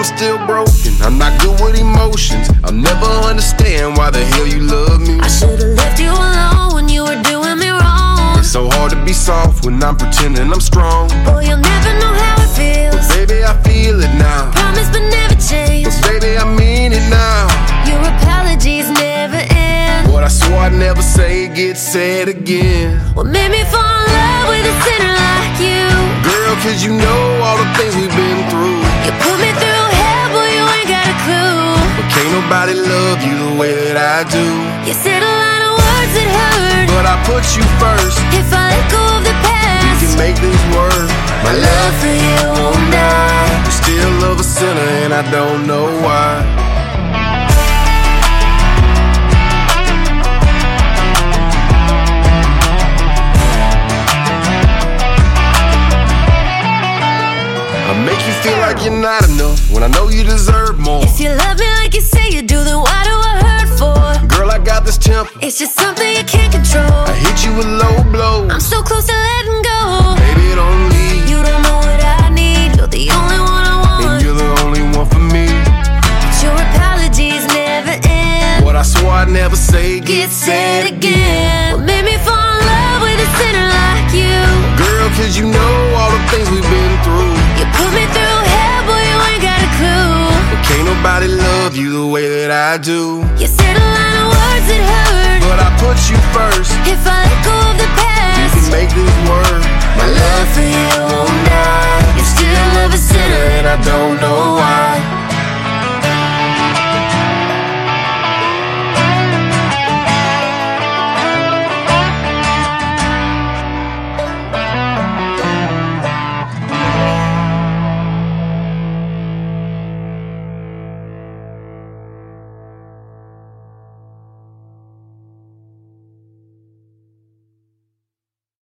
I'm still broken. I'm not good with emotions. I'll never understand why the hell you love me. I should've left you alone when you were doing me wrong. It's so hard to be soft when I'm pretending I'm strong. Boy, you'll never know how it feels. But baby, I feel it now. Promise but never change. But baby, I mean it now. Your apologies never end. What I swore I'd never say gets said again. What made me fall in love with a sinner like you? Girl, 'cause you know all the things we've been through. You put me through hell, boy, you ain't got a clue. But can't nobody love you the way that I do. You said a lot of words that hurt, but I put you first. If I let go of the past, we can make this work. My love for you won't die. You still love a sinner and I don't know why. I make you feel like you're not enough when I know you deserve more. If you love me like you say you do, then why do I hurt for? Girl, I got this temper. It's just something you can't control. I hit you with low blows. I'm so close to letting go. Baby, don't leave. You don't know what I need. You're the only one I want. And you're the only one for me. But your apologies never end. What I swore I'd never say gets said again. What made me fall in love with a sinner like you? Girl, 'cause you know all the things we've been through. You put me through hell, boy, you ain't got a clue. But can't nobody love you the way that I do. You said a lot of words that hurt, but I put you first. If I let go of the past, we can make this work. My love for you won't die. You still love a sinner and I don't know why.